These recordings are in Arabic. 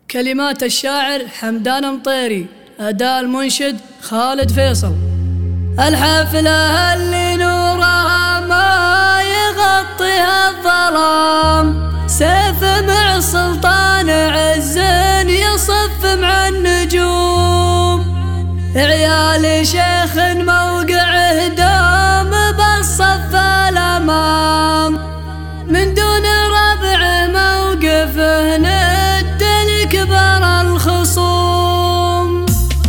كلمات الشاعر حمدان مطيري، أداء المنشد خالد فيصل. الحفلة اللي نورها ما يغطيها الظلام، سيف مع سلطان عز يصف مع النجوم، عيال شيخ موقعه دام بالصف الأمام، من دون ربع موقفه ند لكبر الخصوم.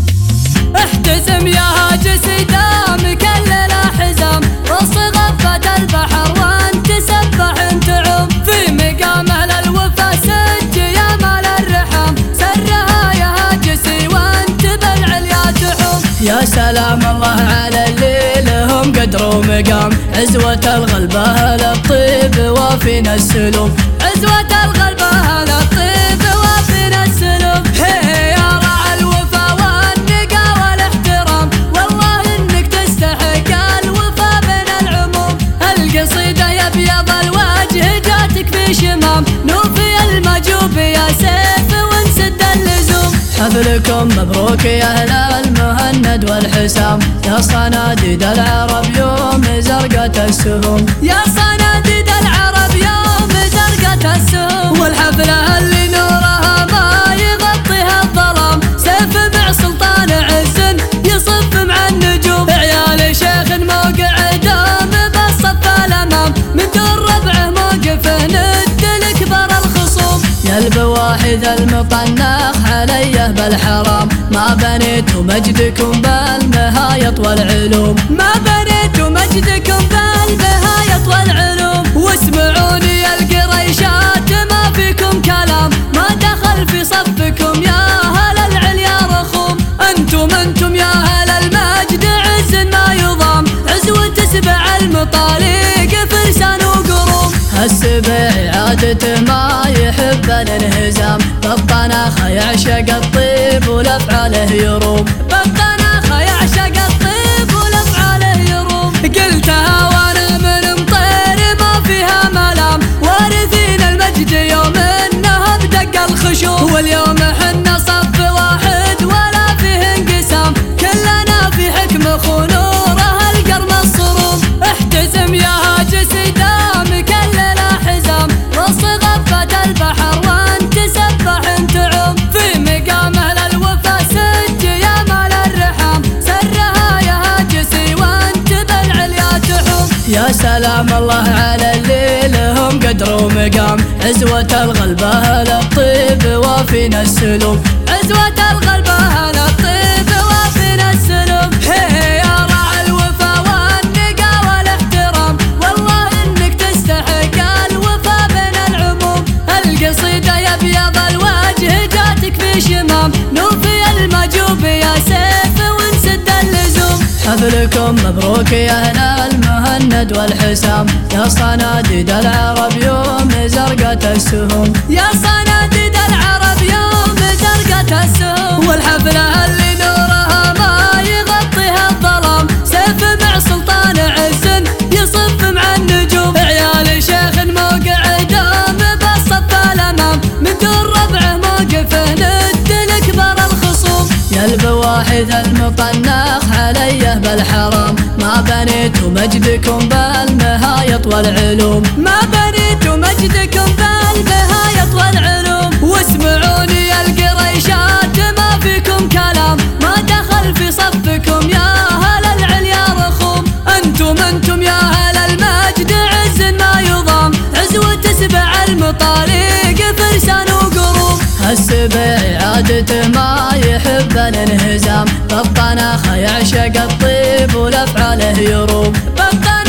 احتزم يا هاجس دام كل الأحزام، رص غفة البحر وانت سبح تعوم، في مقامه للوفا سج يا مال الرحام، سرها يا هاجسي وانت بالعليا تحوم. يا سلام الله على اللي لهم قدر ومقام، عزوة الغلبة للطيب وافينا السلوم، عزوة الغلبة للطيب وافينا السلوم. هي يا راعي الوفا والنقا والاحترام، والله انك تستحق الوفا من العموم. القصيدة يا ابيض الوجه جاتك في شمام، نوفي المجوب يا سيف ونسد اللزوم. حفلكم مبروك يا اهل المهند والحسام، يا صناديد العرب يوم زرقت السهوم، يا صناديد العرب يوم زرقت السهوم. والحفلة اللي نورها ما يغطيها الظلام، سيف مع سلطان عز يصف مع النجوم، عيال شيخ موقع دام بالصف الأمام، من دون ربعه موقفه ند لكبر الخصوم. يا البواحث المطنخ عليه بالحرام، ما بنيتوا مجدكم بالمهايط والعلوم، ما بنيتوا مجدكم بالمهايط والعلوم. واسمعوني يا القريشات ما فيكم كلام، ما دخل في صفكم يا أهل العليا رخوم، انتم يا أهل المجد عز ما يضام، عزوة سبع المطاليق فرسان وقروم. السبع عادته ما يحب الانهزام، بالطناخ يعشق الطيب ولفعاله يروم، بالطناخ يعشق الطيب ولفعاله يروم. قلتها وانا من مطير ما فيها ملام، وارثين المجد يوم انها بدق الخشوم، واليوم حنا صف واحد ولا فيه انقسام، كلنا في حكم خنوره القرم الصروم. احتزم يا هاجس دام كل الأحزام، رص غفة البحر وانت سبح تعوم، في مقامه للوفا سج يا مال الرحام، سرها يا هاجسي وانت بالعليا تحوم. يا سلام الله على اللي لهم قدر ومقام، عزوة الغلبة للطيب وافينا السلوم، عزوة الغلبة للطيب وافينا السلوم. هي يا راعي الوفا والنقا والاحترام، والله انك تستحق الوفا من العموم. القصيدة يا ابيض الوجه جاتك في شمام، نوفي المجوب يا سيف ونسد اللزوم. حفلكم مبروك يا اهل المهند والحسام، يا صناديد العرب يوم زرقت السهوم، يا صناديد العرب يوم زرقت السهوم. والحفلة اللي نورها ما يغطيها الظلام، سيف مع سلطان عز يصف مع النجوم، عيال شيخ موقع دام بالصف الأمام، من دون ربعه موقفه ند لكبر الخصوم. يا البواحث المطنخ عليه بالحرام، ما بنيتوا مجدكم بالمهايط والعلوم، ما بنيتوا مجدكم بالمهايط والعلوم. واسمعوني يا القريشات ما فيكم كلام، ما دخل في صفكم يا أهل العليا رخوم، انتم يا أهل المجد عز ما يضام، عزوة سبع المطاليق فرسان وقروم. السبع عادته ما يحب الانهزام، بالطناخ يعشق الطيب ولفعاله يروم، بالطناخ